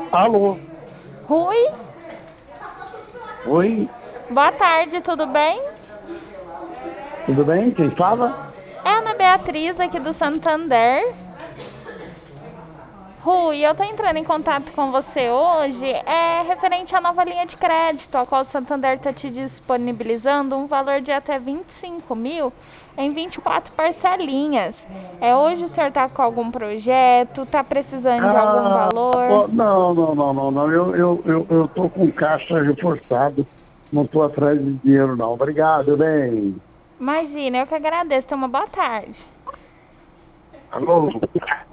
Alô? Rui, Oi? boa tarde, tudo bem? Tudo bem? Quem fala? É a Ana Beatriz aqui do Santander. Rui, eu tô entrando em contato com você hoje, referente à nova linha de crédito, a qual o Santander está te disponibilizando um valor de até 25 mil em 24 parcelinhas. Hoje o senhor está com algum projeto, está precisando de algum Ah, valor? não, não, não, não, não. Eu tô com caixa reforçado. Não tô atrás de dinheiro, não. Obrigado, bem. Imagina, eu que agradeço, tenha uma boa tarde. Alô?